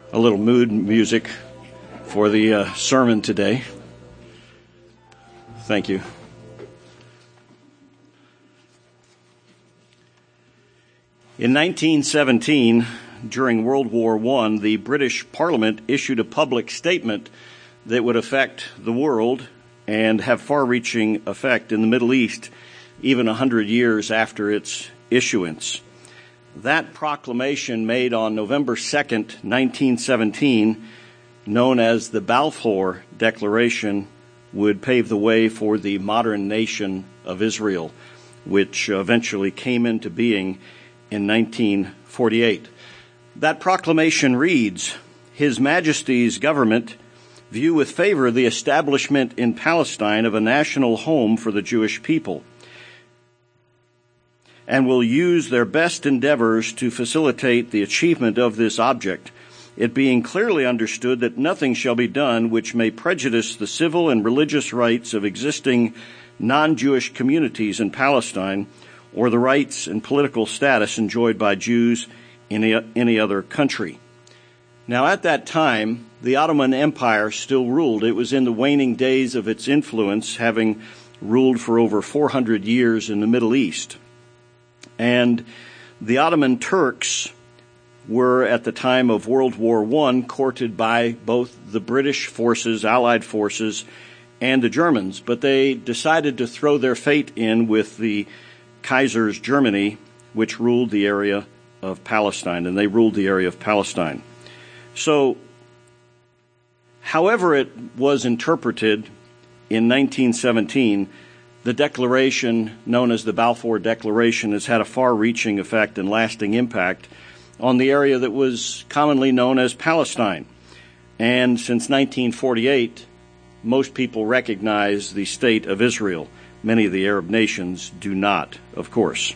a little mood music for the sermon today. Thank you. In 1917, during World War I, the British Parliament issued a public statement that would affect the world and have far-reaching effect in the Middle East, even 100 years after its issuance. That proclamation made on November 2nd, 1917, known as the Balfour Declaration, would pave the way for the modern nation of Israel, which eventually came into being in 1948. That proclamation reads, "His Majesty's government view with favor the establishment in Palestine of a national home for the Jewish people, and will use their best endeavors to facilitate the achievement of this object, it being clearly understood that nothing shall be done which may prejudice the civil and religious rights of existing non-Jewish communities in Palestine, or the rights and political status enjoyed by Jews in any other country." Now, at that time, the Ottoman Empire still ruled. It was in the waning days of its influence, having ruled for over 400 years in the Middle East. And the Ottoman Turks were, at the time of World War I, courted by both the British forces, Allied forces, and the Germans. But they decided to throw their fate in with the Kaiser's Germany, which ruled the area of Palestine, and they ruled the area of Palestine. So, however it was interpreted in 1917, the declaration known as the Balfour Declaration has had a far-reaching effect and lasting impact on the area that was commonly known as Palestine. And since 1948, most people recognize the state of Israel. Many of the Arab nations do not, of course.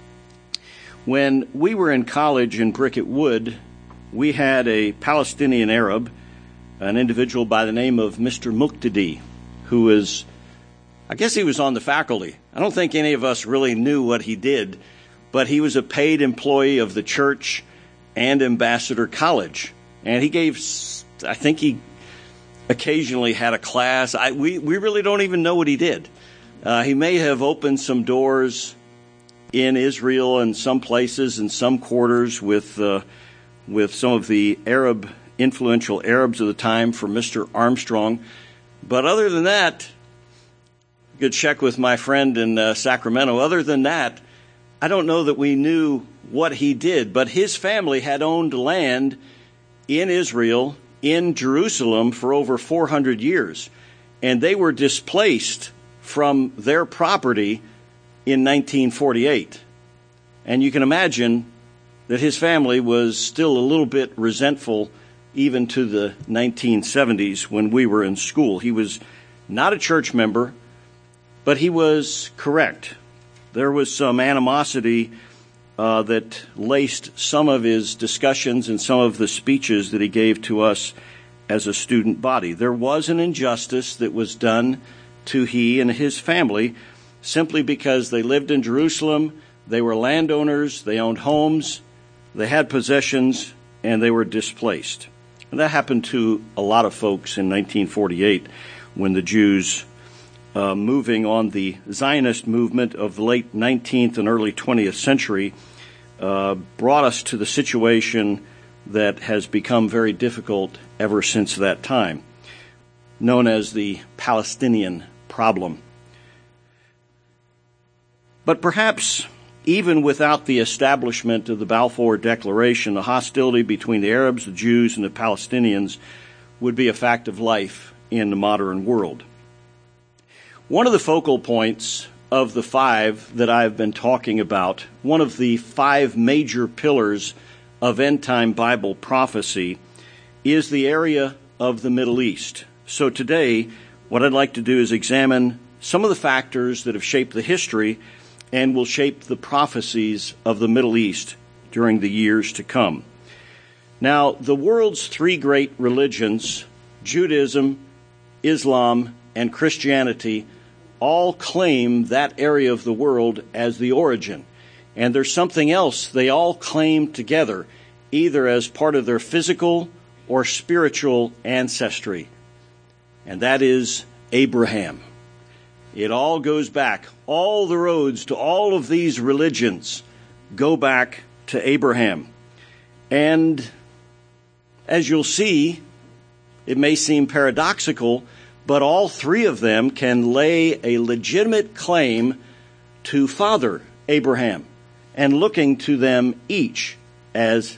When we were in college in Bricket Wood, we had a Palestinian Arab, an individual by the name of Mr. Muqtadi, who was, I guess he was on the faculty. I don't think any of us really knew what he did, but he was a paid employee of the church and Ambassador College. And he gave, I think he occasionally had a class. We really don't even know what he did. He may have opened some doors in Israel and some places and some quarters with some of the influential Arabs of the time for Mr. Armstrong. But other than that, you could check with my friend in Sacramento. Other than that, I don't know that we knew what he did. But his family had owned land in Israel, in Jerusalem, for over 400 years. And they were displaced from their property in 1948. And you can imagine that his family was still a little bit resentful even to the 1970s when we were in school. He was not a church member, but he was correct. There was some animosity that laced some of his discussions and some of the speeches that he gave to us as a student body. There was an injustice that was done to he and his family simply because they lived in Jerusalem, they were landowners, they owned homes, they had possessions, and they were displaced. And that happened to a lot of folks in 1948 when the Jews, moving on the Zionist movement of the late 19th and early 20th century, brought us to the situation that has become very difficult ever since that time, known as the Palestinian problem. But perhaps even without the establishment of the Balfour Declaration, the hostility between the Arabs, the Jews, and the Palestinians would be a fact of life in the modern world. One of the focal points of the five that I've been talking about, one of the five major pillars of end-time Bible prophecy, is the area of the Middle East. So today, what I'd like to do is examine some of the factors that have shaped the history and will shape the prophecies of the Middle East during the years to come. Now, the world's three great religions, Judaism, Islam, and Christianity, all claim that area of the world as the origin. And there's something else they all claim together, either as part of their physical or spiritual ancestry, and that is Abraham. It all goes back. All the roads to all of these religions go back to Abraham. And as you'll see, it may seem paradoxical, but all three of them can lay a legitimate claim to Father Abraham, and looking to them each as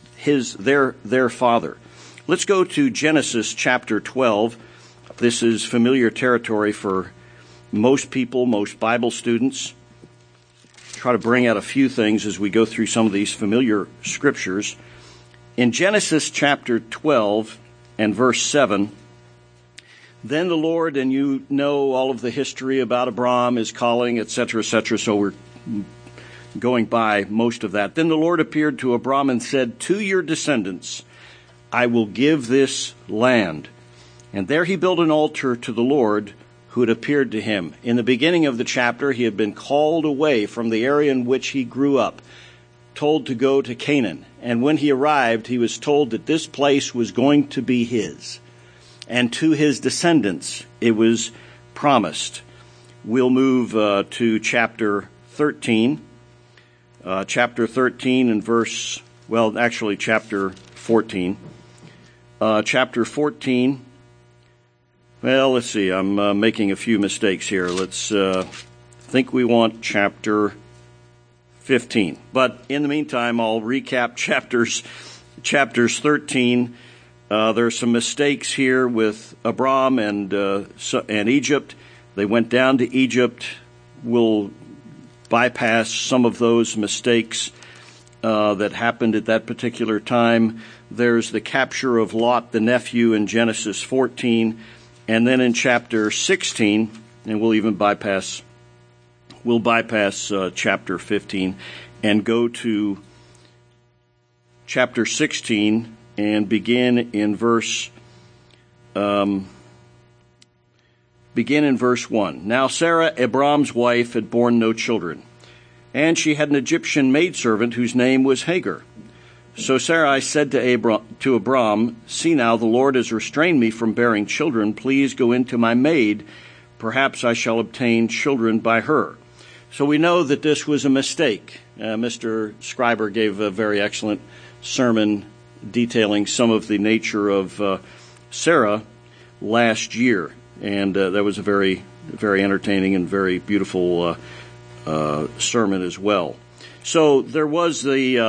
their father. Let's go to Genesis chapter 12. This is familiar territory for most people, most Bible students. Try to bring out a few things as we go through some of these familiar scriptures. In Genesis chapter 12 and verse 7, then the Lord, and you know all of the history about Abram, his calling, etc., so we're going by most of that. Then the Lord appeared to Abram and said, to your descendants I will give this land. And there he built an altar to the Lord who had appeared to him. In the beginning of the chapter, he had been called away from the area in which he grew up, told to go to Canaan. And when he arrived, he was told that this place was going to be his. And to his descendants it was promised. We'll move to chapter 13. Chapter 13 and chapter 14. Chapter 14. Well, let's see. I'm making a few mistakes here. Let's think we want chapter 15. But in the meantime, I'll recap chapters 13. There are some mistakes here with Abram and Egypt. They went down to Egypt. We'll bypass some of those mistakes that happened at that particular time. There's the capture of Lot, the nephew, in Genesis 14. And then in chapter 16, and we'll bypass chapter 15 and go to chapter 16 and begin in verse 1. Now Sarah, Abram's wife, had borne no children, and she had an Egyptian maidservant whose name was Hagar. So Sarai said to Abram, see now, the Lord has restrained me from bearing children. Please go into my maid. Perhaps I shall obtain children by her. So we know that this was a mistake. Mr. Scriber gave a very excellent sermon detailing some of the nature of Sarah last year. And that was a very, very entertaining and very beautiful sermon as well. So there was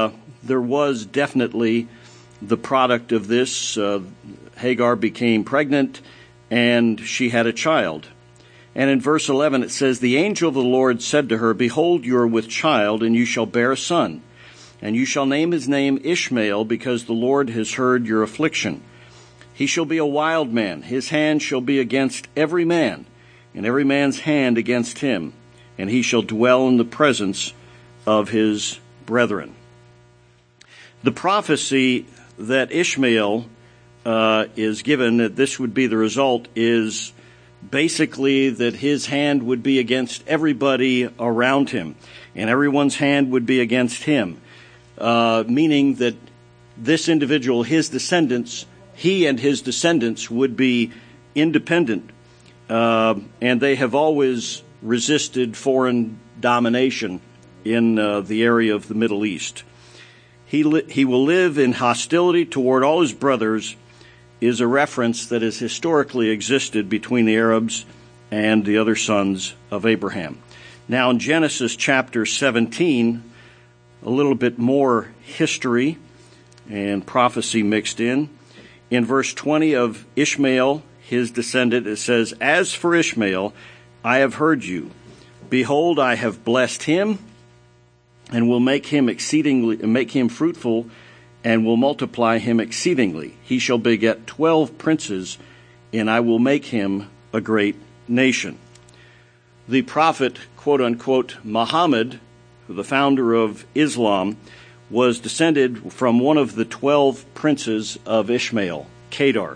definitely the product of this. Hagar became pregnant, and she had a child. And in verse 11 it says, the angel of the Lord said to her, behold, you are with child, and you shall bear a son. And you shall name his name Ishmael, because the Lord has heard your affliction. He shall be a wild man. His hand shall be against every man, and every man's hand against him. And he shall dwell in the presence of his brethren. The prophecy that Ishmael is given, that this would be the result, is basically that his hand would be against everybody around him, and everyone's hand would be against him, meaning that this individual, his descendants, he and his descendants would be independent, and they have always resisted foreign domination in the area of the Middle East. He will live in hostility toward all his brothers is a reference that has historically existed between the Arabs and the other sons of Abraham. Now in Genesis chapter 17, a little bit more history and prophecy mixed in. In verse 20 of Ishmael, his descendant, it says, as for Ishmael, I have heard you. Behold, I have blessed him, and will make him fruitful, and will multiply him exceedingly. He shall beget 12 princes, and I will make him a great nation. The prophet, quote unquote, Muhammad, the founder of Islam, was descended from one of the 12 princes of Ishmael, Kedar,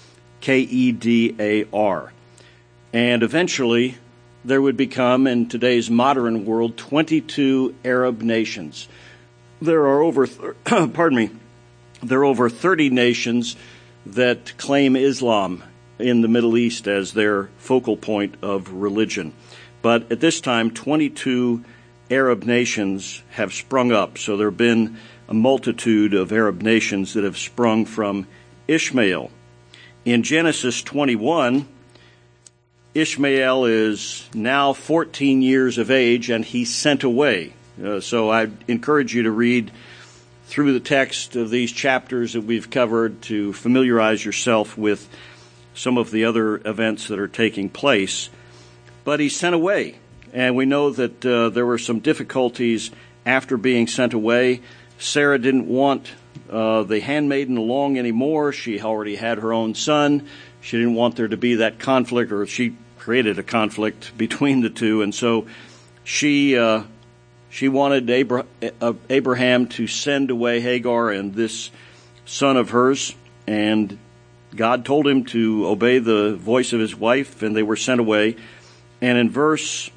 Kedar. And eventually there would become, in today's modern world, 22 Arab nations. There are over 30 There are over 30 nations that claim Islam in the Middle East as their focal point of religion. But at this time, 22 Arab nations have sprung up. So there have been a multitude of Arab nations that have sprung from Ishmael. In Genesis 21, Ishmael is now 14 years of age, and he's sent away. So I encourage you to read through the text of these chapters that we've covered to familiarize yourself with some of the other events that are taking place. But he's sent away, and we know that there were some difficulties after being sent away. Sarah didn't want the handmaiden along anymore. She already had her own son. She didn't want there to be that conflict, or she created a conflict between the two, and so she wanted Abraham to send away Hagar and this son of hers, and God told him to obey the voice of his wife, and they were sent away. And in verse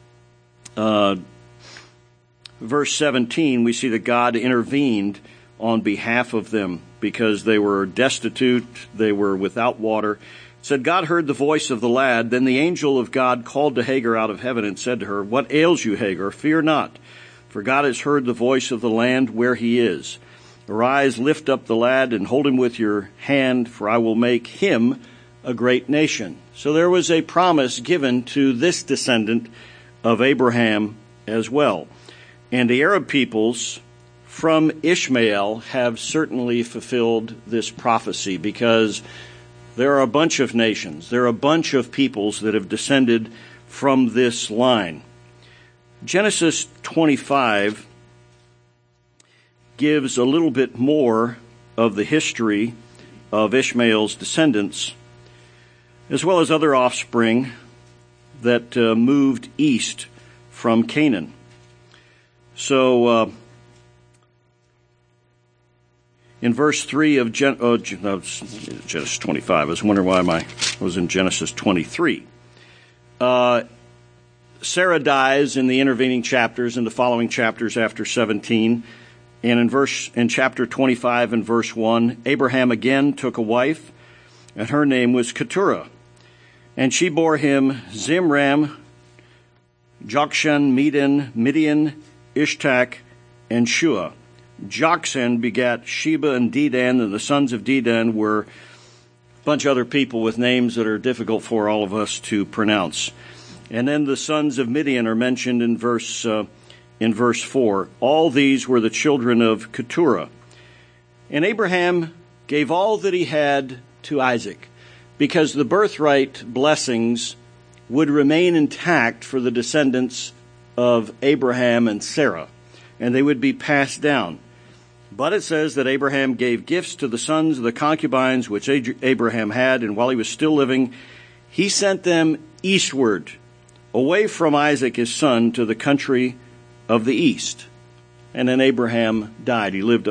17, we see that God intervened on behalf of them because they were destitute, they were without water. It said, God heard the voice of the lad. Then the angel of God called to Hagar out of heaven and said to her, What ails you, Hagar? Fear not, for God has heard the voice of the land where he is. Arise, lift up the lad, and hold him with your hand, for I will make him a great nation. So there was a promise given to this descendant of Abraham as well. And the Arab peoples from Ishmael have certainly fulfilled this prophecy, because there are a bunch of nations, there are a bunch of peoples that have descended from this line. Genesis 25 gives a little bit more of the history of Ishmael's descendants, as well as other offspring that moved east from Canaan. So, in verse 3 of Genesis 25, I was wondering why I was in Genesis 23. Sarah dies in the intervening chapters, in the following chapters after 17. And in chapter 25 and verse 1, Abraham again took a wife, and her name was Keturah. And she bore him Zimram, Jokshan, Midian, Ishtak, and Shua. Joksan begat Sheba and Dedan, and the sons of Dedan were a bunch of other people with names that are difficult for all of us to pronounce. And then the sons of Midian are mentioned in verse 4. All these were the children of Keturah. And Abraham gave all that he had to Isaac, because the birthright blessings would remain intact for the descendants of Abraham and Sarah, and they would be passed down. But it says that Abraham gave gifts to the sons of the concubines which Abraham had, and while he was still living, he sent them eastward, away from Isaac his son, to the country of the east. And then Abraham died. He lived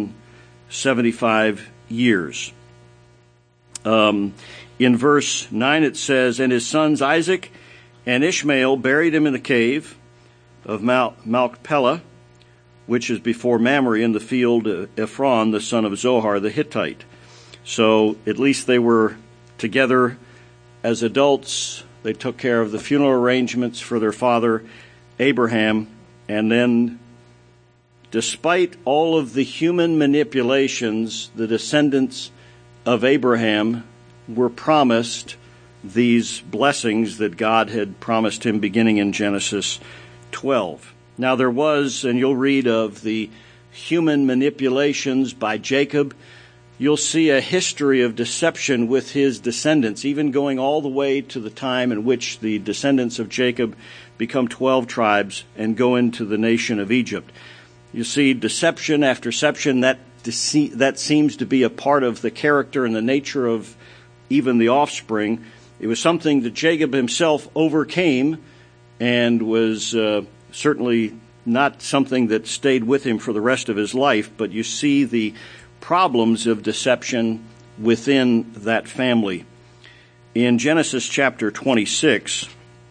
175 years. In verse 9 it says, And his sons Isaac and Ishmael buried him in the cave of Machpelah, which is before Mamre, in the field of Ephron, the son of Zohar the Hittite. So at least they were together as adults. They took care of the funeral arrangements for their father Abraham. And then, despite all of the human manipulations, the descendants of Abraham were promised these blessings that God had promised him beginning in Genesis 12. Now there was, and you'll read of the human manipulations by Jacob. You'll see a history of deception with his descendants, even going all the way to the time in which the descendants of Jacob become 12 tribes and go into the nation of Egypt. You see deception after deception. That seems to be a part of the character and the nature of even the offspring. It was something that Jacob himself overcame, and was certainly not something that stayed with him for the rest of his life, but you see the problems of deception within that family. In Genesis chapter 26,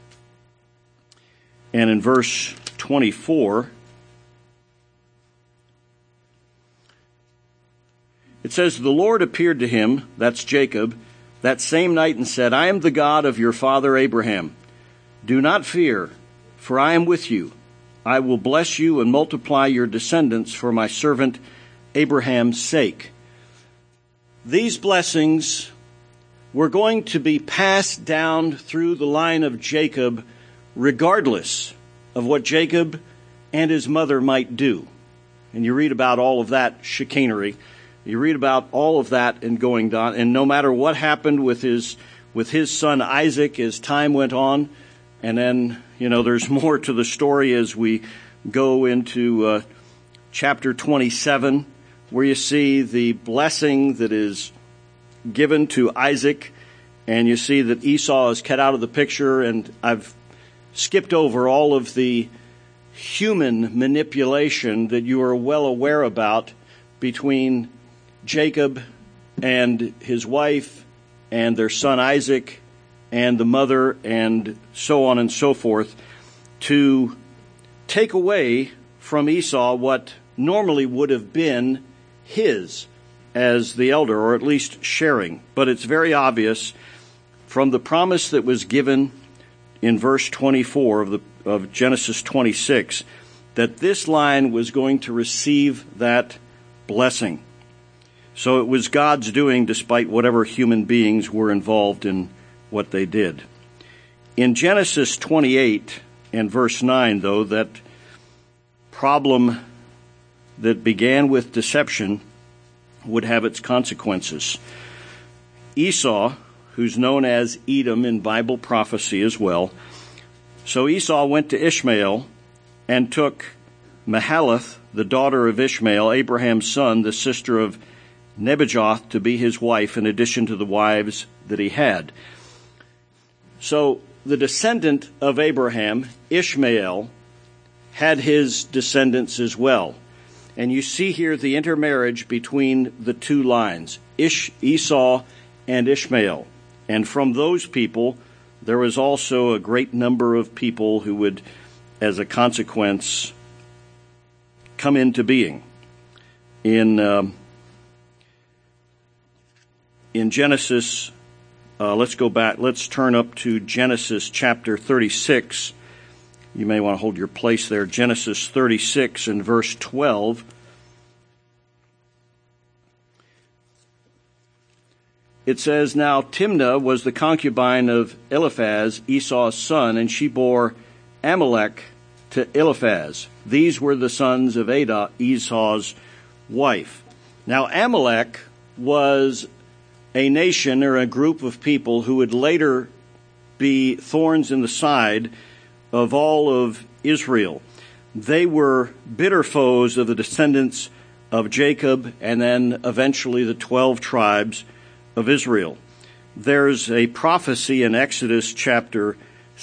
and in verse 24, It says, "The Lord appeared to him," that's Jacob, "that same night and said, I am the God of your father Abraham. Do not fear, for I am with you. I will bless you and multiply your descendants for my servant Abraham's sake." These blessings were going to be passed down through the line of Jacob regardless of what Jacob and his mother might do. And you read about all of that chicanery. You read about all of that and going on. And no matter what happened with his son Isaac as time went on, and then, there's more to the story as we go into chapter 27, where you see the blessing that is given to Isaac, and you see that Esau is cut out of the picture. And I've skipped over all of the human manipulation that you are well aware about between Jacob and his wife and their son Isaac and the mother and so on and so forth, to take away from Esau what normally would have been his as the elder, or at least sharing. But it's very obvious from the promise that was given in verse 24 of Genesis 26 that this line was going to receive that blessing. So it was God's doing, despite whatever human beings were involved in what they did. In Genesis 28 and verse 9, though, that problem that began with deception would have its consequences. Esau, who's known as Edom in Bible prophecy as well, so Esau went to Ishmael and took Mahalath, the daughter of Ishmael, Abraham's son, the sister of Nebajoth, to be his wife, in addition to the wives that he had. So the descendant of Abraham, Ishmael, had his descendants as well. And you see here the intermarriage between the two lines, Esau and Ishmael. And from those people, there was also a great number of people who would, as a consequence, come into being. In Genesis, let's go back. Let's turn up to Genesis chapter 36. You may want to hold your place there. Genesis 36 and verse 12. It says, "Now Timnah was the concubine of Eliphaz, Esau's son, and she bore Amalek to Eliphaz. These were the sons of Adah, Esau's wife." Now Amalek was a nation or a group of people who would later be thorns in the side of all of Israel. They were bitter foes of the descendants of Jacob and then eventually the 12 tribes of Israel. There's a prophecy in Exodus chapter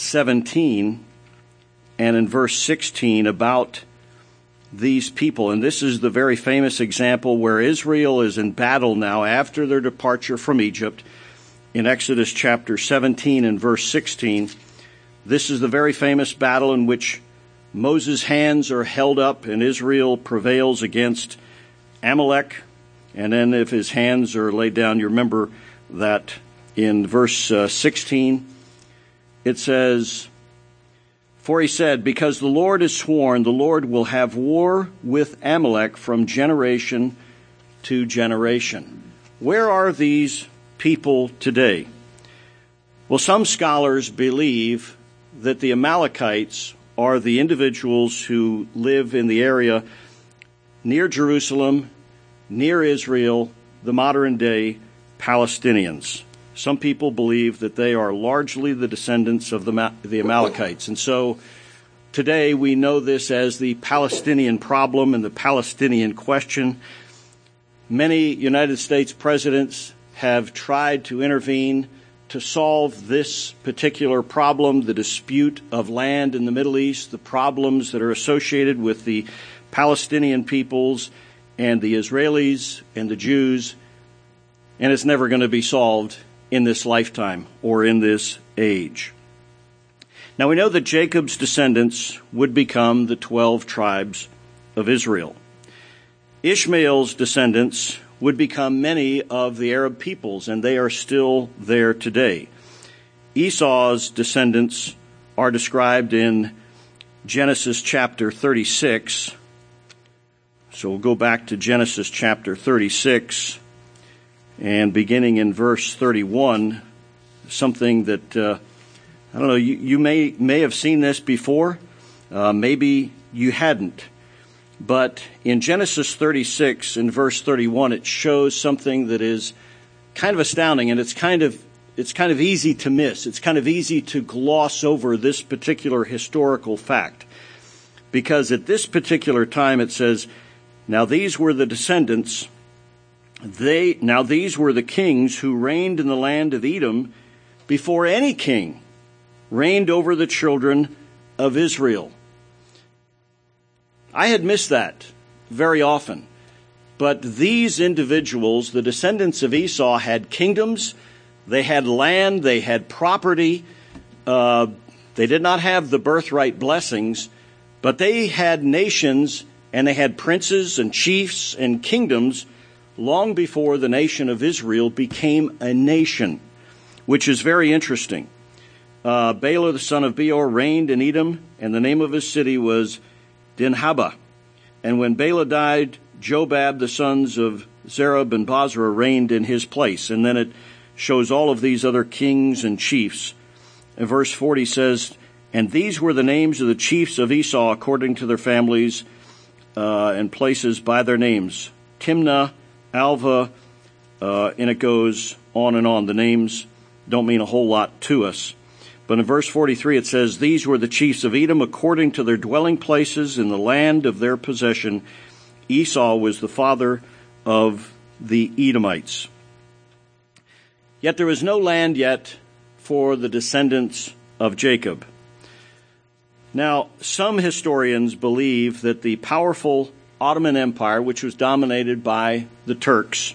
17 and in verse 16 about these people. And this is the very famous example where Israel is in battle now after their departure from Egypt. In Exodus chapter 17 and verse 16, this is the very famous battle in which Moses' hands are held up and Israel prevails against Amalek. And then if his hands are laid down, you remember that in verse 16, it says, "For he said, because the Lord has sworn, the Lord will have war with Amalek from generation to generation." Where are these people today? Well, some scholars believe that the Amalekites are the individuals who live in the area near Jerusalem, near Israel, the modern-day Palestinians. Some people believe that they are largely the descendants of the Amalekites. And so today we know this as the Palestinian problem and the Palestinian question. Many United States presidents have tried to intervene to solve this particular problem, the dispute of land in the Middle East, the problems that are associated with the Palestinian peoples and the Israelis and the Jews, and it's never going to be solved in this lifetime or in this age. Now we know that Jacob's descendants would become the 12 tribes of Israel. Ishmael's descendants would become many of the Arab peoples, and they are still there today. Esau's descendants are described in Genesis chapter 36. So we'll go back to Genesis chapter 36, and beginning in verse 31, something that, I don't know, you may have seen this before, maybe you hadn't. But in Genesis 36, in verse 31, it shows something that is kind of astounding, and it's kind of easy to miss. It's kind of easy to gloss over this particular historical fact. Because at this particular time it says, now these were the descendants, these were the kings who reigned in the land of Edom before any king reigned over the children of Israel. I had missed that very often. But these individuals, the descendants of Esau, had kingdoms, they had land, they had property. They did not have the birthright blessings, but they had nations, and they had princes and chiefs and kingdoms long before the nation of Israel became a nation, which is very interesting. Bela, the son of Beor, reigned in Edom, and the name of his city was Dinhabah. And when Bela died, Jobab, the sons of Zerub and Bozrah, reigned in his place. And then it shows all of these other kings and chiefs. And verse 40 says, and these were the names of the chiefs of Esau according to their families and places by their names. Timnah, Alva, and it goes on and on. The names don't mean a whole lot to us. But in verse 43 it says, these were the chiefs of Edom according to their dwelling places in the land of their possession. Esau was the father of the Edomites. Yet there was no land yet for the descendants of Jacob. Now, some historians believe that the powerful Ottoman Empire, which was dominated by the Turks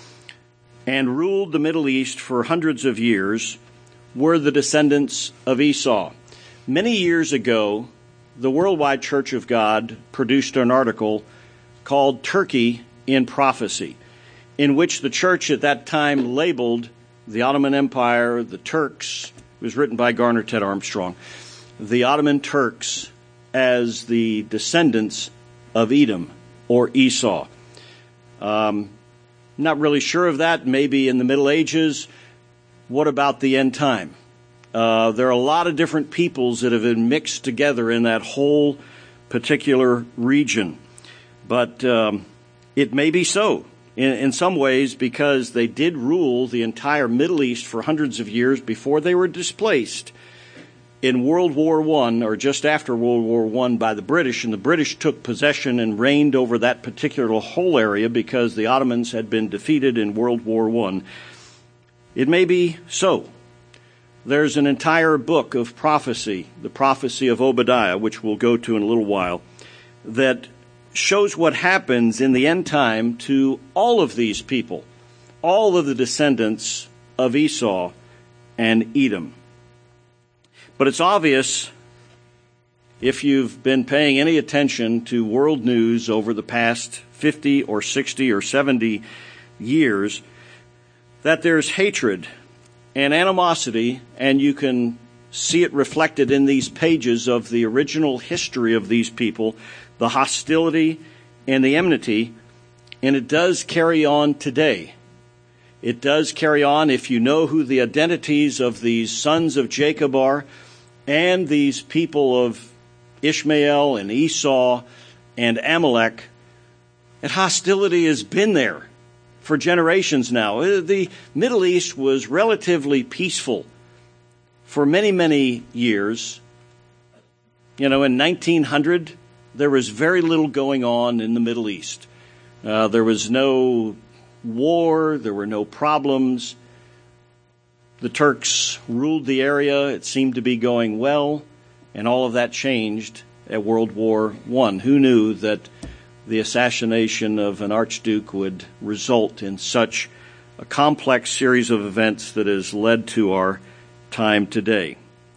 and ruled the Middle East for hundreds of years, were the descendants of Esau. Many years ago, the Worldwide Church of God produced an article called Turkey in Prophecy, in which the church at that time labeled the Ottoman Empire, the Turks, it was written by Garner Ted Armstrong, the Ottoman Turks as the descendants of Edom or Esau. Not really sure of that. Maybe in the Middle Ages. What about the end time? There are a lot of different peoples that have been mixed together in that whole particular region. But it may be so in some ways, because they did rule the entire Middle East for hundreds of years before they were displaced in World War I, or just after World War I, by the British. And the British took possession and reigned over that particular whole area because the Ottomans had been defeated in World War I. It may be so. There's an entire book of prophecy, the prophecy of Obadiah, which we'll go to in a little while, that shows what happens in the end time to all of these people, all of the descendants of Esau and Edom. But it's obvious, if you've been paying any attention to world news over the past 50 or 60 or 70 years, that there's hatred and animosity, and you can see it reflected in these pages of the original history of these people, the hostility and the enmity, and it does carry on today. It does carry on if you know who the identities of these sons of Jacob are, and these people of Ishmael and Esau and Amalek. And hostility has been there for generations now. The Middle East was relatively peaceful for many, many years. In 1900, there was very little going on in the Middle East. There was no war. There were no problems. The Turks ruled the area. It seemed to be going well. And all of that changed at World War I. Who knew that the assassination of an archduke would result in such a complex series of events that has led to our time today?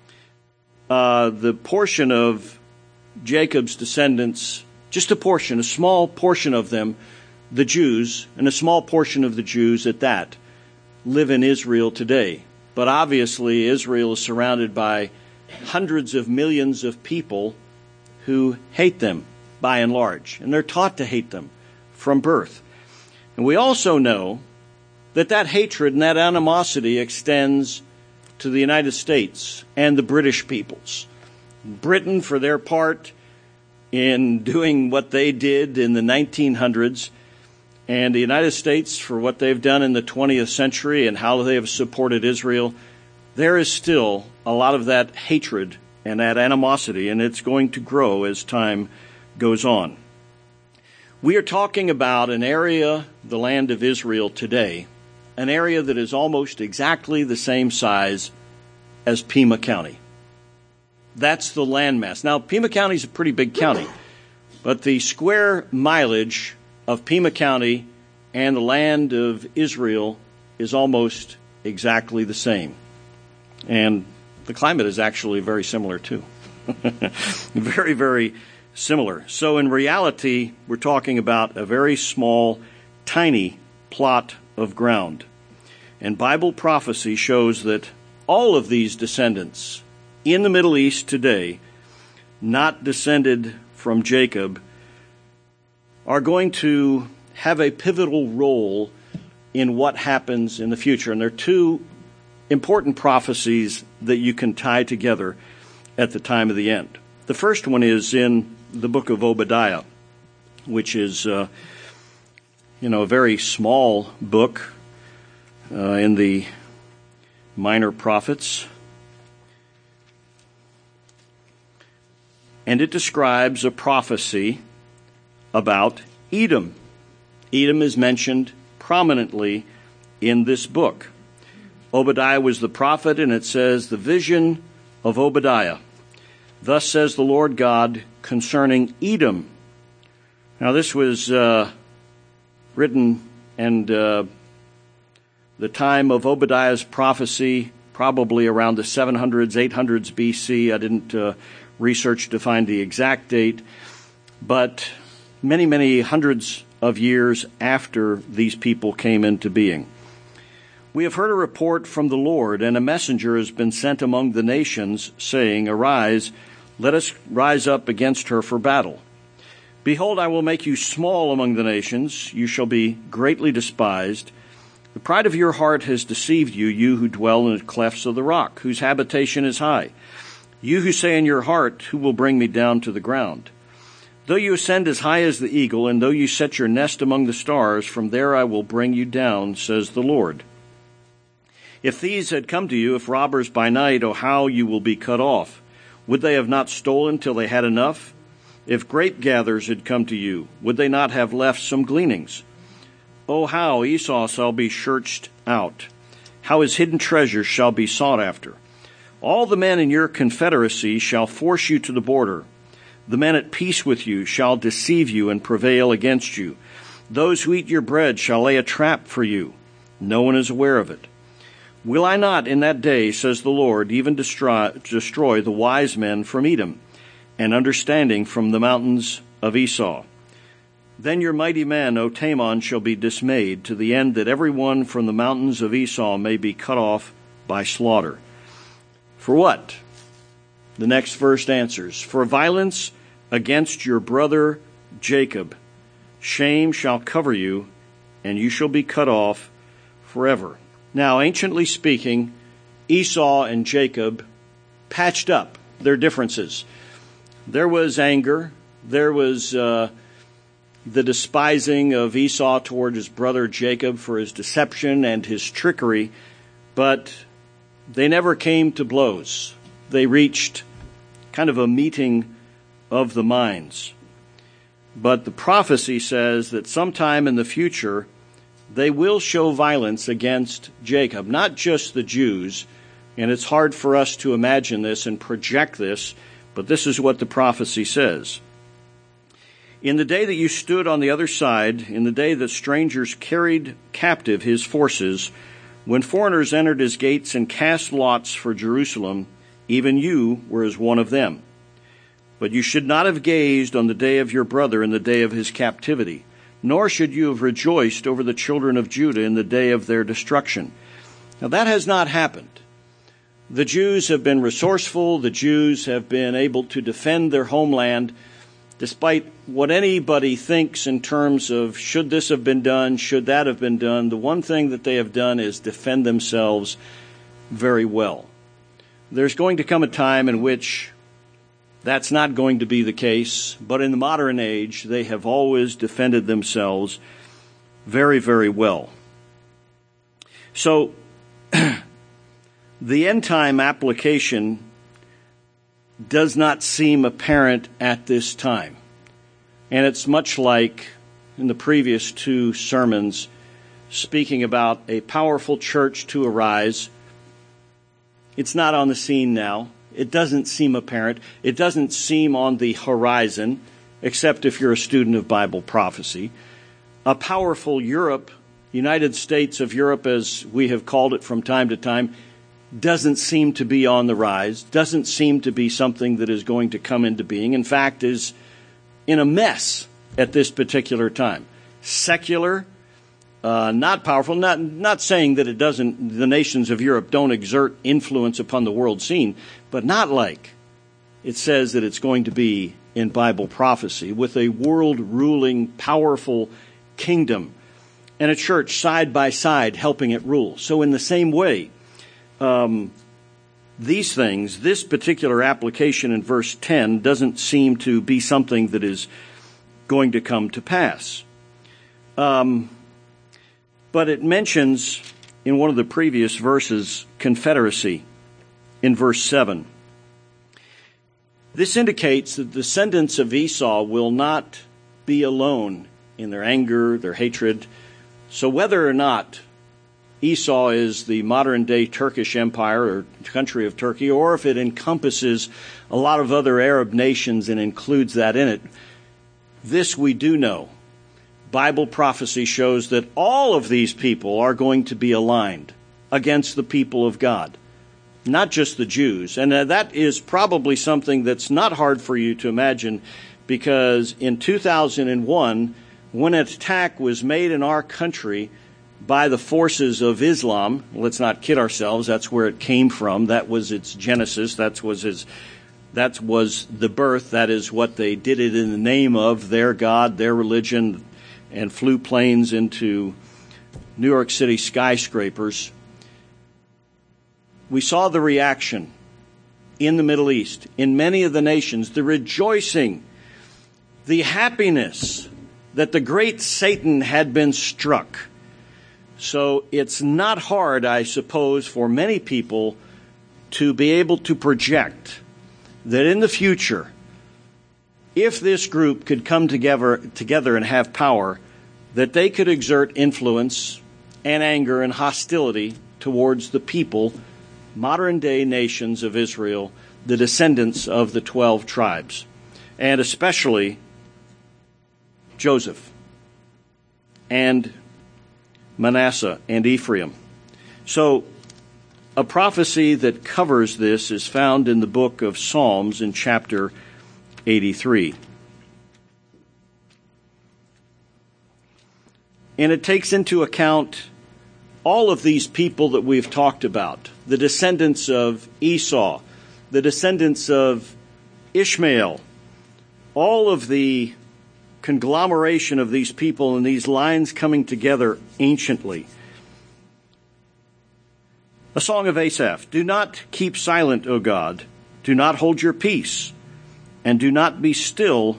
The portion of Jacob's descendants, just a portion, a small portion of them, the Jews, and a small portion of the Jews at that, live in Israel today. But obviously Israel is surrounded by hundreds of millions of people who hate them by and large, and they're taught to hate them from birth. And we also know that that hatred and that animosity extends to the United States and the British peoples. Britain, for their part in doing what they did in the 1900s, and the United States for what they've done in the 20th century and how they have supported Israel, there is still a lot of that hatred and that animosity, and it's going to grow as time goes on. We are talking about an area, the land of Israel today, an area that is almost exactly the same size as Pima County. That's the landmass. Now, Pima County is a pretty big county, but the square mileage of Pima County and the land of Israel is almost exactly the same. And the climate is actually very similar, too. Very, very similar. So in reality, we're talking about a very small, tiny plot of ground. And Bible prophecy shows that all of these descendants in the Middle East today, not descended from Jacob, are going to have a pivotal role in what happens in the future. And there are two important prophecies that you can tie together at the time of the end. The first one is in the book of Obadiah, which is a very small book in the minor prophets. And it describes a prophecy about Edom. Edom is mentioned prominently in this book. Obadiah was the prophet, and it says, the vision of Obadiah. Thus says the Lord God concerning Edom. Now this was written and the time of Obadiah's prophecy, probably around the 700s, 800s BC. I didn't research to find the exact date, but many, many hundreds of years after these people came into being. We have heard a report from the Lord, and a messenger has been sent among the nations, saying, Arise, let us rise up against her for battle. Behold, I will make you small among the nations. You shall be greatly despised. The pride of your heart has deceived you, you who dwell in the clefts of the rock, whose habitation is high. You who say in your heart, Who will bring me down to the ground? Though you ascend as high as the eagle, and though you set your nest among the stars, from there I will bring you down, says the Lord. If thieves had come to you, if robbers by night, oh, how you will be cut off. Would they have not stolen till they had enough? If grape gatherers had come to you, would they not have left some gleanings? Oh, how Esau shall be searched out, how his hidden treasures shall be sought after. All the men in your confederacy shall force you to the border. The men at peace with you shall deceive you and prevail against you. Those who eat your bread shall lay a trap for you. No one is aware of it. Will I not in that day, says the Lord, even destroy the wise men from Edom, and understanding from the mountains of Esau? Then your mighty men, O Taman, shall be dismayed, to the end that every one from the mountains of Esau may be cut off by slaughter. For what? The next verse answers, For violence against your brother Jacob. Shame shall cover you, and you shall be cut off forever. Now, anciently speaking, Esau and Jacob patched up their differences. There was anger. There was the despising of Esau toward his brother Jacob for his deception and his trickery, but they never came to blows. They reached kind of a meeting of the minds. But the prophecy says that sometime in the future, they will show violence against Jacob, not just the Jews, and it's hard for us to imagine this and project this, but this is what the prophecy says. In the day that you stood on the other side, in the day that strangers carried captive his forces, when foreigners entered his gates and cast lots for Jerusalem, even you were as one of them. But you should not have gazed on the day of your brother in the day of his captivity, nor should you have rejoiced over the children of Judah in the day of their destruction. Now that has not happened. The Jews have been resourceful. The Jews have been able to defend their homeland despite what anybody thinks in terms of should this have been done, should that have been done. The one thing that they have done is defend themselves very well. There's going to come a time in which that's not going to be the case, but in the modern age, they have always defended themselves very, very well. So, the end-time application does not seem apparent at this time. And it's much like in the previous two sermons, speaking about a powerful church to arise. It's not on the scene now. It doesn't seem apparent. It doesn't seem on the horizon, except if you're a student of Bible prophecy. A powerful Europe, United States of Europe, as we have called it from time to time, doesn't seem to be on the rise, doesn't seem to be something that is going to come into being. In fact, is in a mess at this particular time. Secular, not powerful, not saying that the nations of Europe don't exert influence upon the world scene, but not like it says that it's going to be in Bible prophecy, with a world-ruling, powerful kingdom and a church side by side helping it rule. So in the same way, these things, this particular application in verse 10 doesn't seem to be something that is going to come to pass. But it mentions in one of the previous verses confederacy in verse 7. This indicates that the descendants of Esau will not be alone in their anger, their hatred. So whether or not Esau is the modern-day Turkish Empire or country of Turkey, or if it encompasses a lot of other Arab nations and includes that in it, this we do know. Bible prophecy shows that all of these people are going to be aligned against the people of God, not just the Jews. And that is probably something that's not hard for you to imagine, because in 2001, when an attack was made in our country by the forces of Islam, let's not kid ourselves, that's where it came from. That was its genesis. That was the birth. That is what they did it in the name of, their God, their religion, and flew planes into New York City skyscrapers. We saw the reaction in the Middle East, in many of the nations, the rejoicing, the happiness that the great Satan had been struck. So it's not hard, I suppose, for many people to be able to project that in the future, if this group could come together and have power, that they could exert influence and anger and hostility towards the people, modern-day nations of Israel, the descendants of the 12 tribes, and especially Joseph and Manasseh and Ephraim. So a prophecy that covers this is found in the book of Psalms in chapter 83. And it takes into account all of these people that we've talked about, the descendants of Esau, the descendants of Ishmael, all of the conglomeration of these people and these lines coming together anciently. A song of Asaph. Do not keep silent, O God. Do not hold your peace, and do not be still.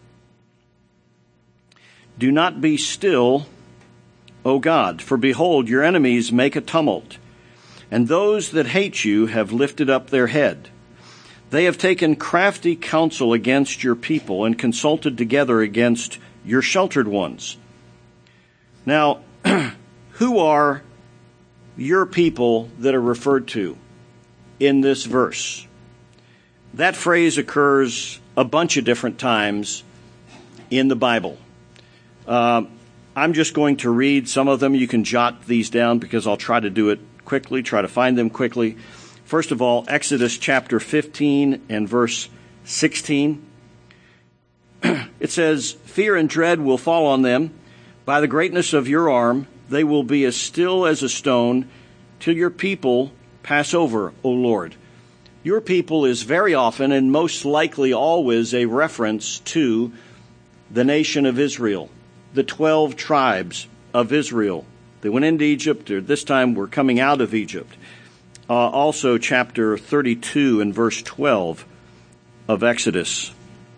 Do not be still, O God, for behold, your enemies make a tumult, and those that hate you have lifted up their head. They have taken crafty counsel against your people and consulted together against your sheltered ones. Now, who are your people that are referred to in this verse? That phrase occurs a bunch of different times in the Bible. I'm just going to read some of them. You can jot these down because I'll try to do it quickly, try to find them quickly. First of all, Exodus chapter 15 and verse 16. It says, fear and dread will fall on them. By the greatness of your arm, they will be as still as a stone till your people pass over, O Lord. Your people is very often and most likely always a reference to the nation of Israel, the 12 tribes of Israel. They went into Egypt, or this time were coming out of Egypt. Also chapter 32 and verse 12 of Exodus.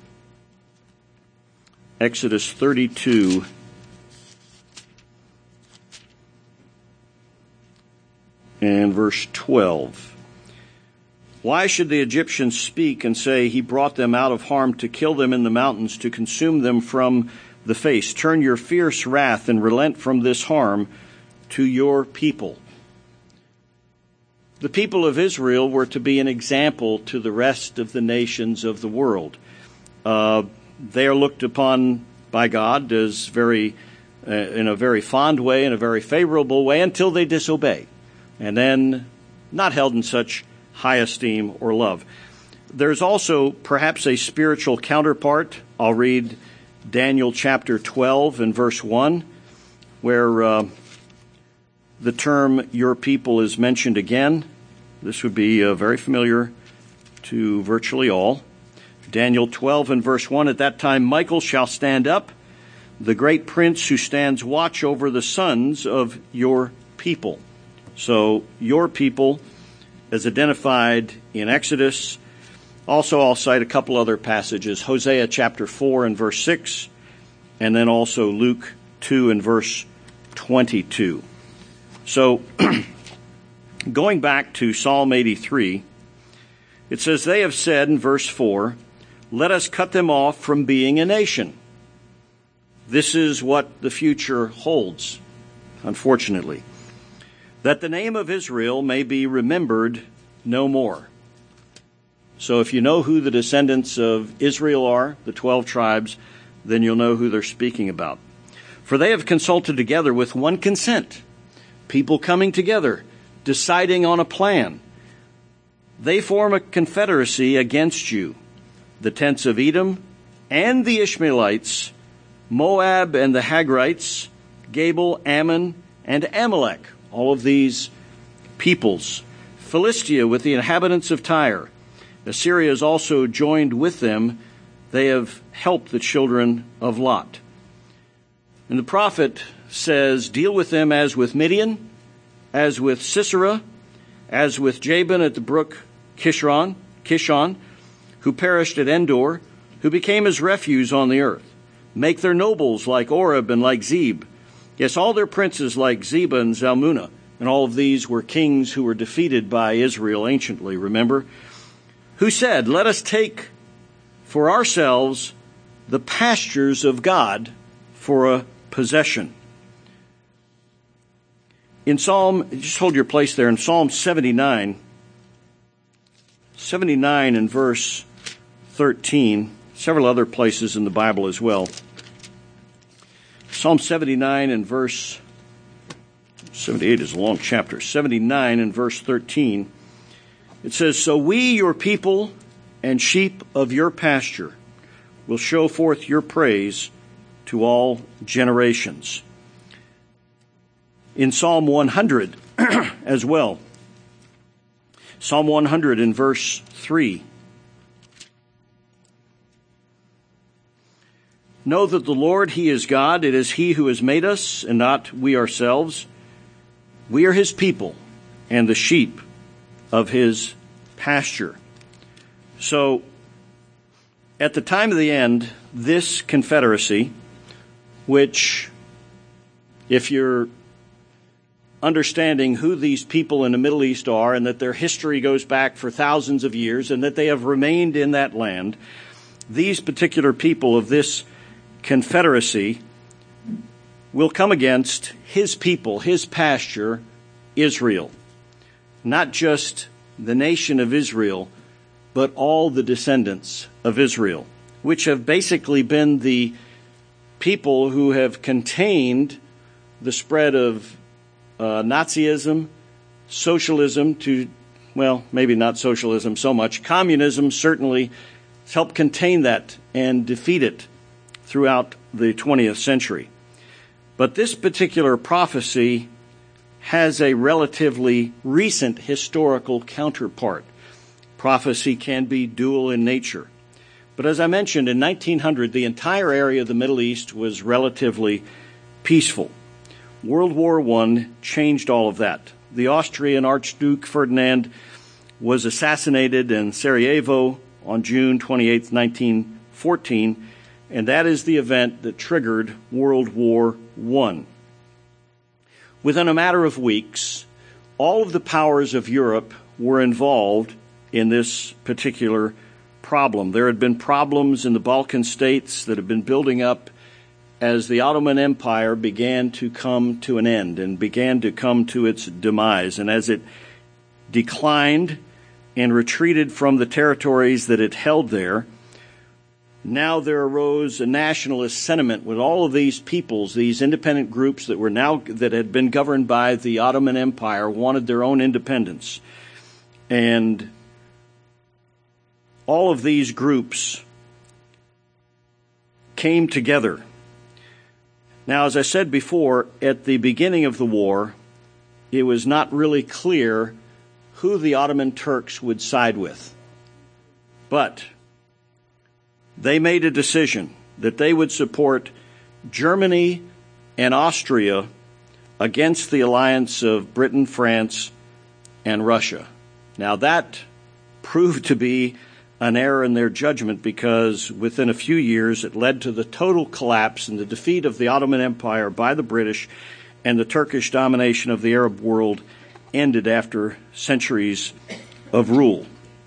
Exodus 32 and verse 12. Why should the Egyptians speak and say, he brought them out of harm to kill them in the mountains, to consume them from the face? Turn your fierce wrath and relent from this harm to your people. The people of Israel were to be an example to the rest of the nations of the world. They are looked upon by God as in a very fond way, in a very favorable way, until they disobey, and then not held in such high esteem or love. There's also perhaps a spiritual counterpart. I'll read Daniel chapter 12 and verse 1, where the term your people is mentioned again. This would be very familiar to virtually all. Daniel 12 and verse 1, at that time Michael shall stand up, the great prince who stands watch over the sons of your people. So your people, as identified in Exodus. Also, I'll cite a couple other passages, Hosea chapter 4 and verse 6, and then also Luke 2 and verse 22. So, going back to Psalm 83, it says, they have said in verse 4, let us cut them off from being a nation. This is what the future holds, unfortunately. That the name of Israel may be remembered no more. So if you know who the descendants of Israel are, the 12 tribes, then you'll know who they're speaking about. For they have consulted together with one consent. People coming together, deciding on a plan. They form a confederacy against you. The tents of Edom and the Ishmaelites, Moab and the Hagrites, Gabal, Ammon, and Amalek. All of these peoples. Philistia with the inhabitants of Tyre. Assyria is also joined with them. They have helped the children of Lot. And the prophet says, deal with them as with Midian, as with Sisera, as with Jabin at the brook Kishon, who perished at Endor, who became as refuse on the earth. Make their nobles like Oreb and like Zeb. Yes, all their princes like Zeba and Zalmunna. And all of these were kings who were defeated by Israel anciently, remember? Who said, let us take for ourselves the pastures of God for a possession. In just hold your place there, in Psalm 79 and verse 13, several other places in the Bible as well. Psalm 79 and verse 78 is a long chapter. 79 and verse 13, it says, so we, your people and sheep of your pasture, will show forth your praise to all generations. In Psalm 100 as well, Psalm 100 in verse 3, know that the Lord, He is God. It is He who has made us and not we ourselves. We are His people and the sheep of His pasture. So, at the time of the end, this confederacy, which, if you're understanding who these people in the Middle East are and that their history goes back for thousands of years and that they have remained in that land, these particular people of this confederacy will come against His people, His pasture, Israel. Not just the nation of Israel, but all the descendants of Israel, which have basically been the people who have contained the spread of Nazism, socialism to, well, maybe not socialism so much. Communism certainly helped contain that and defeat it throughout the 20th century. But this particular prophecy has a relatively recent historical counterpart. Prophecy can be dual in nature. But as I mentioned, in 1900, the entire area of the Middle East was relatively peaceful. World War I changed all of that. The Austrian Archduke Ferdinand was assassinated in Sarajevo on June 28, 1914, and that is the event that triggered World War I. Within a matter of weeks, all of the powers of Europe were involved in this particular problem. There had been problems in the Balkan states that had been building up as the Ottoman Empire began to come to an end and began to come to its demise. And as it declined and retreated from the territories that it held there, now there arose a nationalist sentiment with all of these peoples, these independent groups that had been governed by the Ottoman Empire, wanted their own independence. And all of these groups came together. Now, as I said before, at the beginning of the war, it was not really clear who the Ottoman Turks would side with. But they made a decision that they would support Germany and Austria against the alliance of Britain, France, and Russia. Now, that proved to be an error in their judgment, because within a few years it led to the total collapse and the defeat of the Ottoman Empire by the British, and the Turkish domination of the Arab world ended after centuries of rule.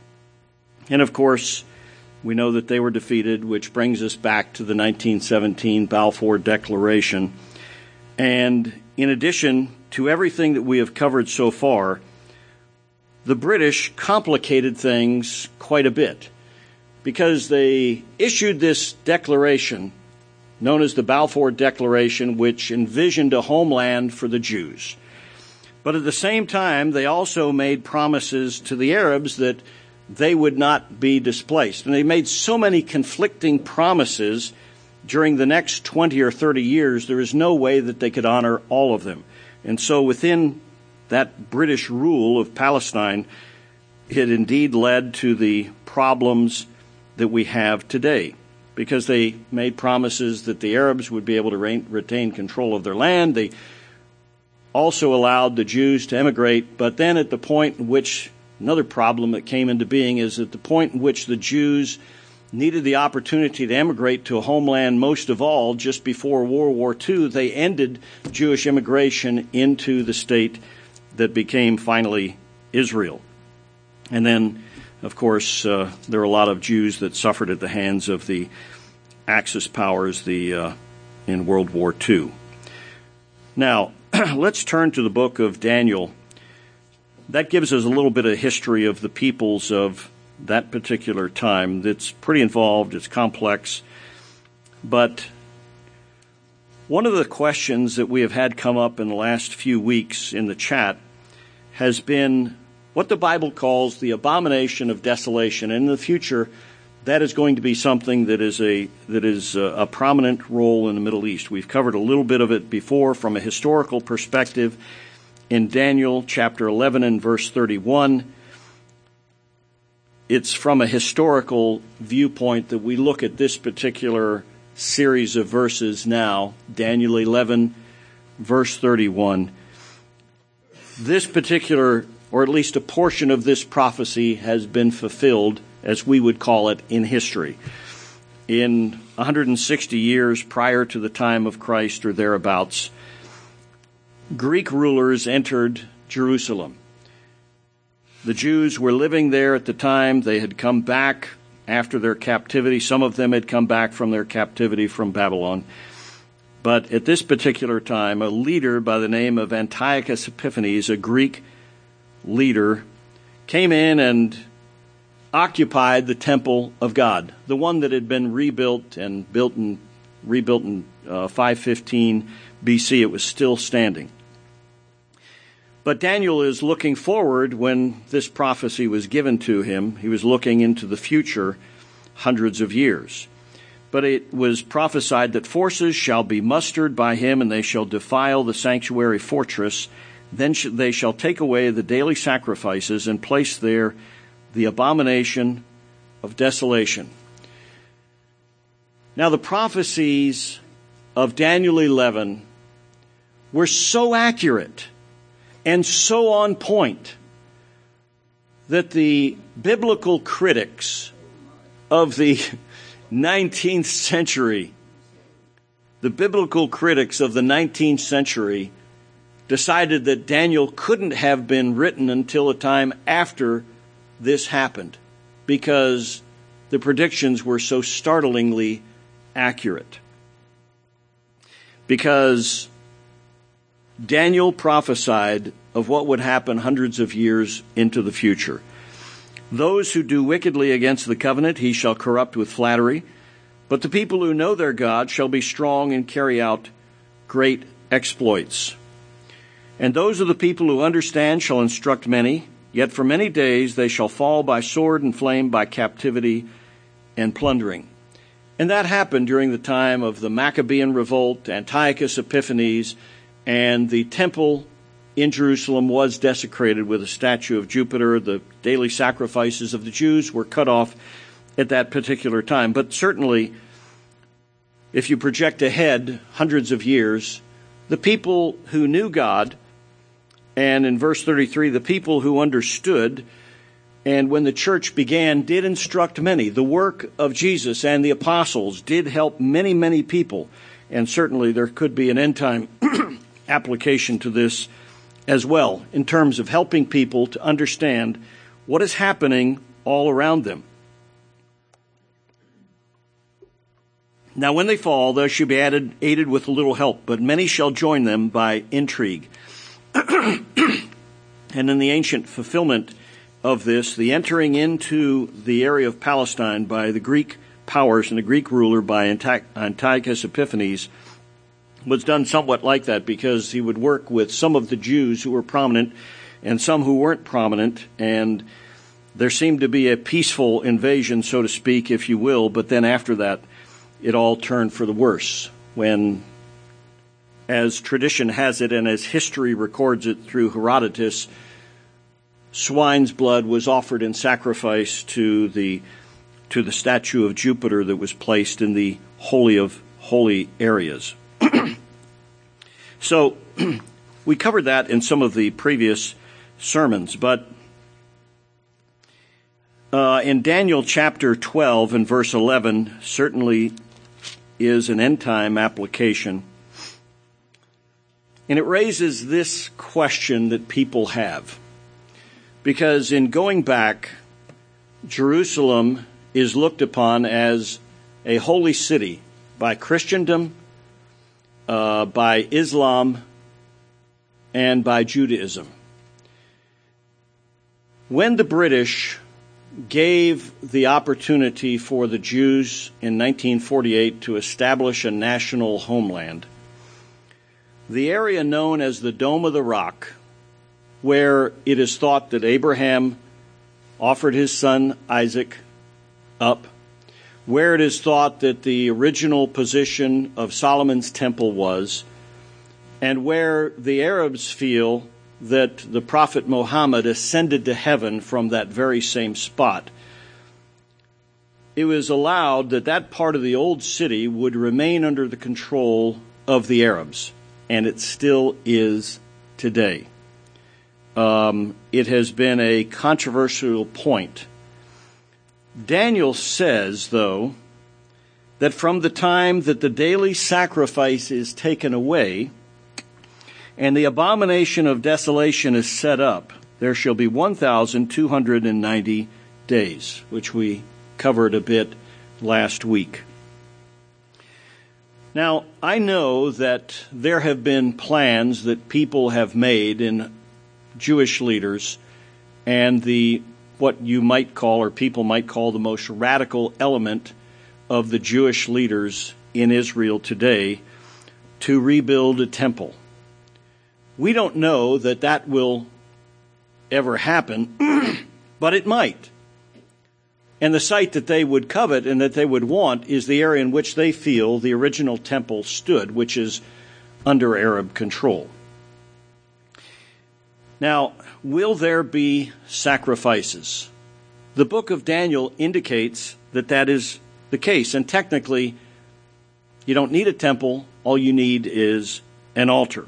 And of course, we know that they were defeated, which brings us back to the 1917 Balfour Declaration. And in addition to everything that we have covered so far, the British complicated things quite a bit, because they issued this declaration known as the Balfour Declaration, which envisioned a homeland for the Jews. But at the same time, they also made promises to the Arabs that they would not be displaced. And they made so many conflicting promises during the next 20 or 30 years, there is no way that they could honor all of them. And so within that British rule of Palestine, it indeed led to the problems that we have today, because they made promises that the Arabs would be able to retain control of their land. They also allowed the Jews to emigrate, but then at the point in which, another problem that came into being is at the point in which the Jews needed the opportunity to emigrate to a homeland most of all, just before World War II, they ended Jewish immigration into the state that became finally Israel. And then, of course, there are a lot of Jews that suffered at the hands of the Axis powers in World War II. Now, let's turn to the book of Daniel. That gives us a little bit of history of the peoples of that particular time. It's pretty involved, it's complex. But one of the questions that we have had come up in the last few weeks in the chat has been what the Bible calls the abomination of desolation. And in the future, that is going to be something that is a prominent role in the Middle East. We've covered a little bit of it before from a historical perspective in Daniel chapter 11 and verse 31. It's from a historical viewpoint that we look at this particular series of verses now, Daniel 11, verse 31. This particular, or at least a portion of this prophecy, has been fulfilled, as we would call it, in history. In 160 years prior to the time of Christ or thereabouts, Greek rulers entered Jerusalem. The Jews were living there at the time. They had come back after their captivity. Some of them had come back from their captivity from Babylon. But at this particular time, a leader by the name of Antiochus Epiphanes, a Greek leader, came in and occupied the temple of God, the one that had been rebuilt in 515 BC. It was still standing. But Daniel is looking forward when this prophecy was given to him. He was looking into the future hundreds of years. But it was prophesied that forces shall be mustered by him, and they shall defile the sanctuary fortress. Then they shall take away the daily sacrifices and place there the abomination of desolation. Now the prophecies of Daniel 11 were so accurate and so on point that the biblical critics of the 19th century, decided that Daniel couldn't have been written until a time after this happened, because the predictions were so startlingly accurate. Because Daniel prophesied of what would happen hundreds of years into the future. Those who do wickedly against the covenant he shall corrupt with flattery, but the people who know their God shall be strong and carry out great exploits. And those of the people who understand shall instruct many, yet for many days they shall fall by sword and flame, by captivity and plundering. And that happened during the time of the Maccabean revolt, Antiochus Epiphanes, and the temple in Jerusalem was desecrated with a statue of Jupiter. The daily sacrifices of the Jews were cut off at that particular time. But certainly, if you project ahead hundreds of years, the people who knew God, and in verse 33, the people who understood, and when the church began, did instruct many. The work of Jesus and the apostles did help many, many people. And certainly there could be an end-time application to this as well, in terms of helping people to understand what is happening all around them. Now when they fall, they shall be aided with a little help, but many shall join them by intrigue. And in the ancient fulfillment of this, the entering into the area of Palestine by the Greek powers and the Greek ruler by Antiochus Epiphanes was done somewhat like that, because he would work with some of the Jews who were prominent and some who weren't prominent, and there seemed to be a peaceful invasion, so to speak, if you will, but then after that it all turned for the worse when, as tradition has it and as history records it through Herodotus, swine's blood was offered in sacrifice to the statue of Jupiter that was placed in the Holy of Holy areas. So we covered that in some of the previous sermons, but in Daniel chapter 12 and verse 11 certainly is an end-time application. And it raises this question that people have. Because in going back, Jerusalem is looked upon as a holy city by Christendom, by Islam, and by Judaism. When the British gave the opportunity for the Jews in 1948 to establish a national homeland, the area known as the Dome of the Rock, where it is thought that Abraham offered his son Isaac up, where it is thought that the original position of Solomon's temple was, and where the Arabs feel that the Prophet Muhammad ascended to heaven from that very same spot, it was allowed that that part of the old city would remain under the control of the Arabs, and it still is today. It has been a controversial point. Daniel says, though, that from the time that the daily sacrifice is taken away and the abomination of desolation is set up, there shall be 1,290 days, which we covered a bit last week. Now, I know that there have been plans that people have made in Jewish leaders, and what you might call, or people might call, the most radical element of the Jewish leaders in Israel today, to rebuild a temple. We don't know that that will ever happen, but it might. And the site that they would covet and that they would want is the area in which they feel the original temple stood, which is under Arab control. Now, will there be sacrifices? The book of Daniel indicates that that is the case. And technically, you don't need a temple. All you need is an altar.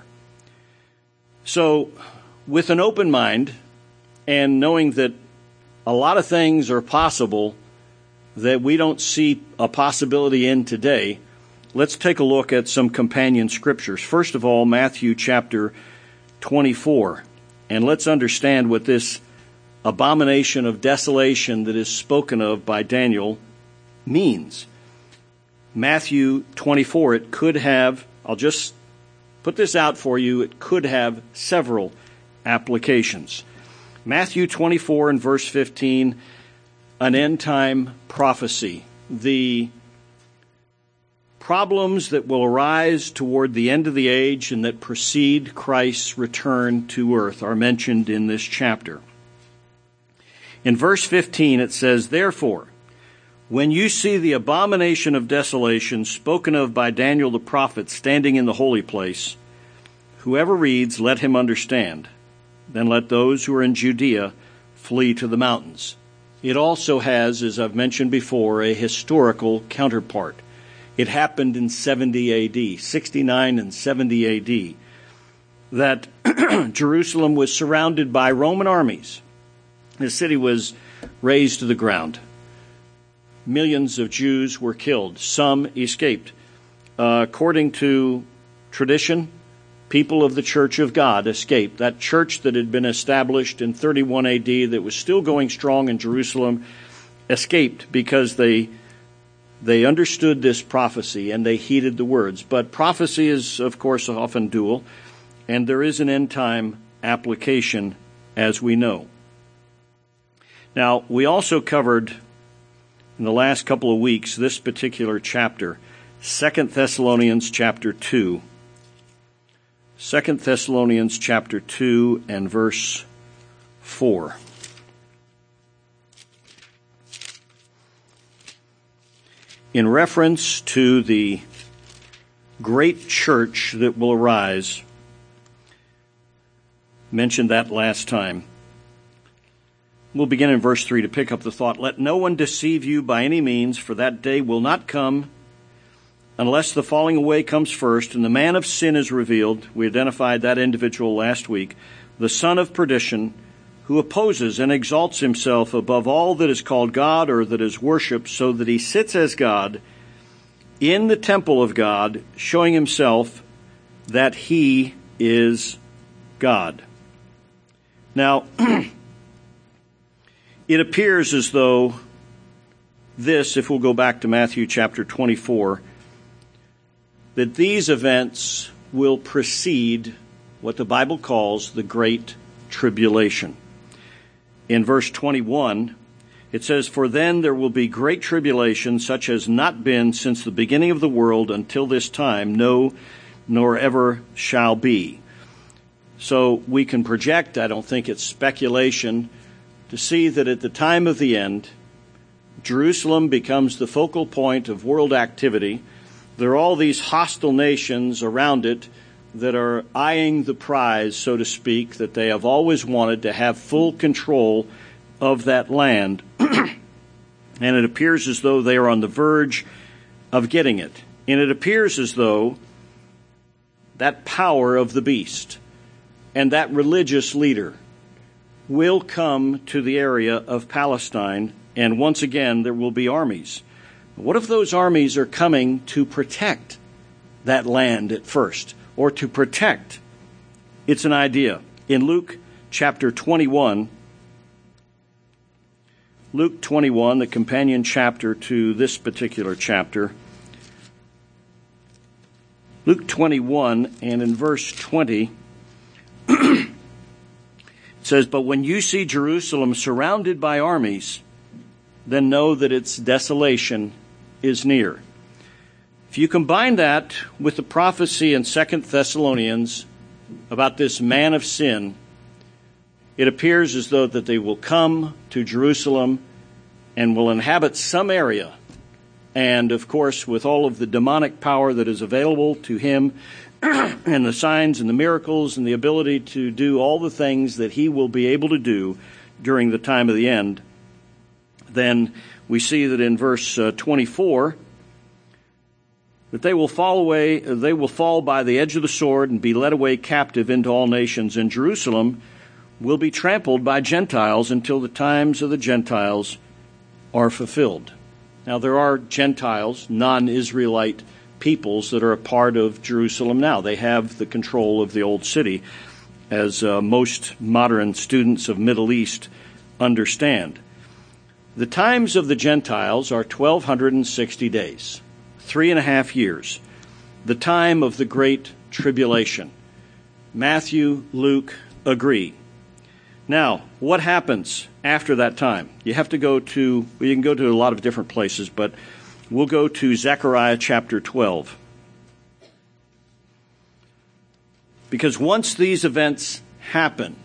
So, with an open mind and knowing that a lot of things are possible that we don't see a possibility in today, let's take a look at some companion scriptures. First of all, Matthew chapter 24. And let's understand what this abomination of desolation that is spoken of by Daniel means. Matthew 24, it could have, I'll just put this out for you, it could have several applications. Matthew 24 and verse 15, an end-time prophecy. The problems that will arise toward the end of the age and that precede Christ's return to earth are mentioned in this chapter. In verse 15 it says, "Therefore, when you see the abomination of desolation spoken of by Daniel the prophet standing in the holy place, whoever reads, let him understand. Then let those who are in Judea flee to the mountains." It also has, as I've mentioned before, a historical counterpart. It happened in 70 AD, 69 and 70 AD, that Jerusalem was surrounded by Roman armies. The city was razed to the ground. Millions of Jews were killed. Some escaped. According to tradition, people of the Church of God escaped. That church that had been established in 31 AD that was still going strong in Jerusalem escaped because they understood this prophecy and they heeded the words. But prophecy is, of course, often dual, and there is an end-time application, as we know. Now, we also covered in the last couple of weeks this particular chapter, 2 Thessalonians chapter 2. 2 Thessalonians chapter 2 and verse 4. In reference to the great church that will arise, mentioned that last time. We'll begin in verse 3 to pick up the thought. "Let no one deceive you by any means, for that day will not come unless the falling away comes first, and the man of sin is revealed." We identified that individual last week. "The son of perdition, who opposes and exalts himself above all that is called God or that is worshipped, so that he sits as God in the temple of God, showing himself that he is God." Now, it appears as though this, if we'll go back to Matthew chapter 24, that these events will precede what the Bible calls the Great Tribulation. In verse 21, it says, "For then there will be great tribulation, such as not been since the beginning of the world until this time, no, nor ever shall be." So we can project, I don't think it's speculation, to see that at the time of the end, Jerusalem becomes the focal point of world activity. There are all these hostile nations around it that are eyeing the prize, so to speak, that they have always wanted to have full control of that land. And it appears as though they are on the verge of getting it. And it appears as though that power of the beast and that religious leader will come to the area of Palestine, and once again there will be armies. What if those armies are coming to protect that land at first, or to protect? It's an idea. In Luke chapter 21, Luke 21, the companion chapter to this particular chapter, Luke 21 and in verse 20, it says, "But when you see Jerusalem surrounded by armies, then know that its desolation is near." If you combine that with the prophecy in 2 Thessalonians about this man of sin, it appears as though that they will come to Jerusalem and will inhabit some area. And, of course, with all of the demonic power that is available to him and the signs and the miracles and the ability to do all the things that he will be able to do during the time of the end, then we see that in verse 24, that they will fall by the edge of the sword and be led away captive into all nations, and Jerusalem will be trampled by Gentiles until the times of the Gentiles are fulfilled. Now, there are Gentiles, non-Israelite peoples that are a part of Jerusalem now. They have the control of the old city, as most modern students of Middle East understand. The times of the Gentiles are 1,260 days, 3.5 years, the time of the Great Tribulation. Matthew, Luke agree. Now, what happens after that time? You can go to a lot of different places, but we'll go to Zechariah chapter 12. Because once these events happen,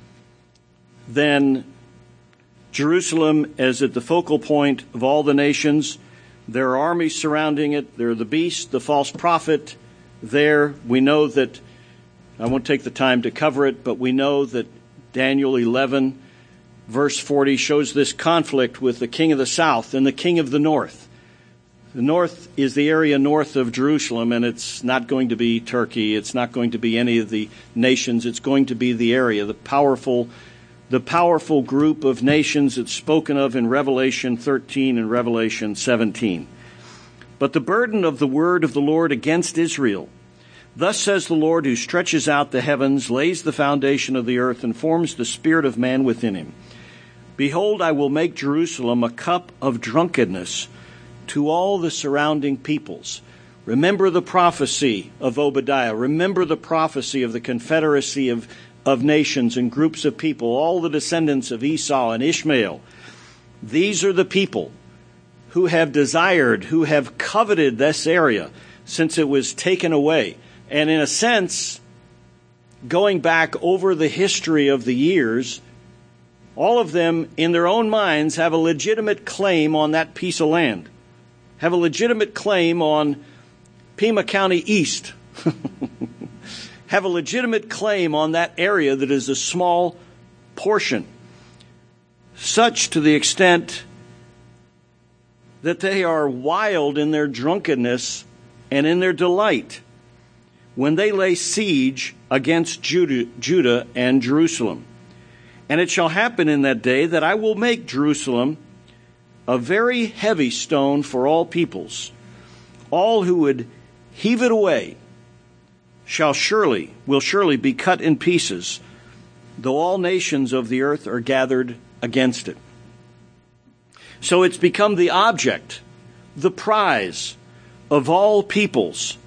then Jerusalem is at the focal point of all the nations. There are armies surrounding it. There are the beast, the false prophet there. We know that, I won't take the time to cover it, but we know that Daniel 11, verse 40, shows this conflict with the king of the south and the king of the north. The north is the area north of Jerusalem, and it's not going to be Turkey. It's not going to be any of the nations. It's going to be the area, the powerful group of nations that's spoken of in Revelation 13 and Revelation 17. But the burden of the word of the Lord against Israel. Thus says the Lord, who stretches out the heavens, lays the foundation of the earth, and forms the spirit of man within him. Behold, I will make Jerusalem a cup of drunkenness to all the surrounding peoples. Remember the prophecy of Obadiah. Remember the prophecy of the confederacy of nations and groups of people, all the descendants of Esau and Ishmael. These are the people who have desired, who have coveted this area since it was taken away. And in a sense, going back over the history of the years, all of them in their own minds have a legitimate claim on that piece of land, have a legitimate claim on Pima County East, have a legitimate claim on that area that is a small portion, such to the extent that they are wild in their drunkenness and in their delight when they lay siege against Judah and Jerusalem. And it shall happen in that day that I will make Jerusalem a very heavy stone for all peoples. All who would heave it away will surely be cut in pieces, though all nations of the earth are gathered against it. So it's become the object, the prize of all peoples.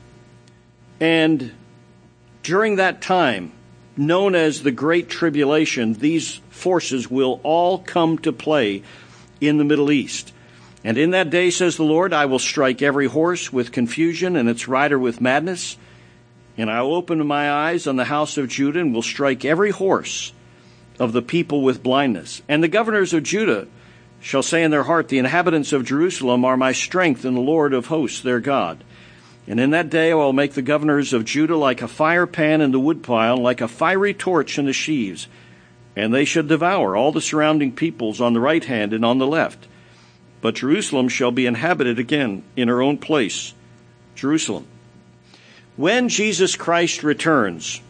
And during that time, known as the Great Tribulation, these forces will all come to play in the Middle East. And in that day, says the Lord, I will strike every horse with confusion and its rider with madness. And I will open my eyes on the house of Judah and will strike every horse of the people with blindness. And the governors of Judah shall say in their heart, the inhabitants of Jerusalem are my strength, and the Lord of hosts their God. And in that day I will make the governors of Judah like a fire pan in the woodpile, like a fiery torch in the sheaves. And they shall devour all the surrounding peoples on the right hand and on the left. But Jerusalem shall be inhabited again in her own place. Jerusalem. When Jesus Christ returns,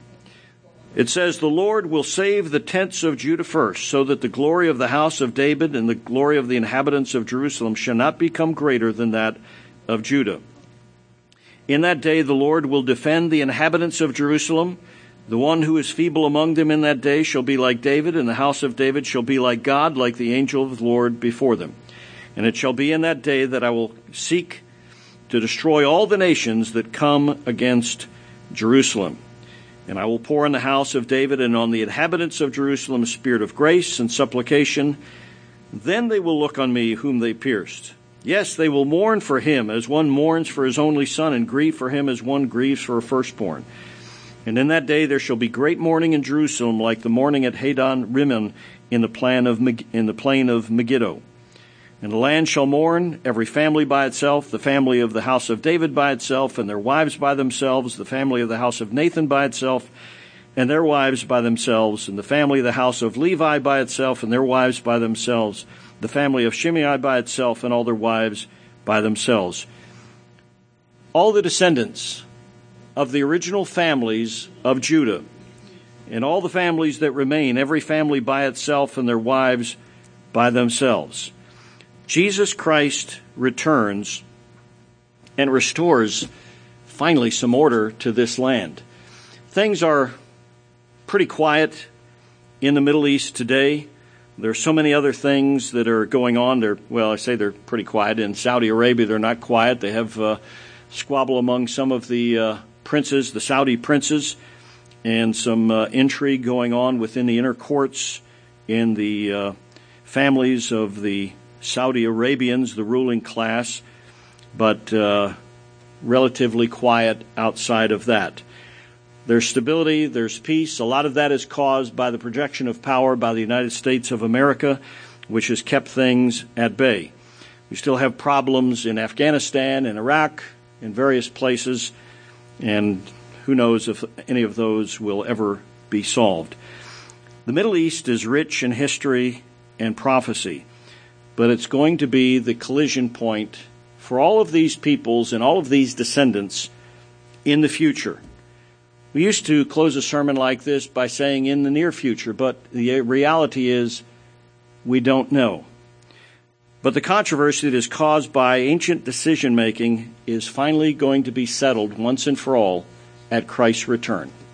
it says, the Lord will save the tents of Judah first, so that the glory of the house of David and the glory of the inhabitants of Jerusalem shall not become greater than that of Judah. In that day the Lord will defend the inhabitants of Jerusalem. The one who is feeble among them in that day shall be like David, and the house of David shall be like God, like the angel of the Lord before them. And it shall be in that day that I will seek to destroy all the nations that come against Jerusalem. And I will pour in the house of David and on the inhabitants of Jerusalem a spirit of grace and supplication. Then they will look on me whom they pierced. Yes, they will mourn for him as one mourns for his only son, and grieve for him as one grieves for a firstborn. And in that day there shall be great mourning in Jerusalem, like the mourning at Hadon Rimmon in the plain of Megiddo. And the land shall mourn, every family by itself, the family of the house of David by itself, and their wives by themselves, the family of the house of Nathan by itself, and their wives by themselves, and the family of the house of Levi by itself, and their wives by themselves, the family of Shimei by itself, and all their wives by themselves. All the descendants of the original families of Judah, and all the families that remain, every family by itself, and their wives by themselves. Jesus Christ returns and restores, finally, some order to this land. Things are pretty quiet in the Middle East today. There are so many other things that are going on. I say they're pretty quiet. In Saudi Arabia, they're not quiet. They have squabble among some of the princes, the Saudi princes, and some intrigue going on within the inner courts in the families of the Saudi Arabians, the ruling class, but relatively quiet outside of that. There's stability, there's peace. A lot of that is caused by the projection of power by the United States of America, which has kept things at bay. We still have problems in Afghanistan and Iraq, in various places, and who knows if any of those will ever be solved. The Middle East is rich in history and prophecy, but it's going to be the collision point for all of these peoples and all of these descendants in the future. We used to close a sermon like this by saying in the near future, but the reality is we don't know. But the controversy that is caused by ancient decision-making is finally going to be settled once and for all at Christ's return.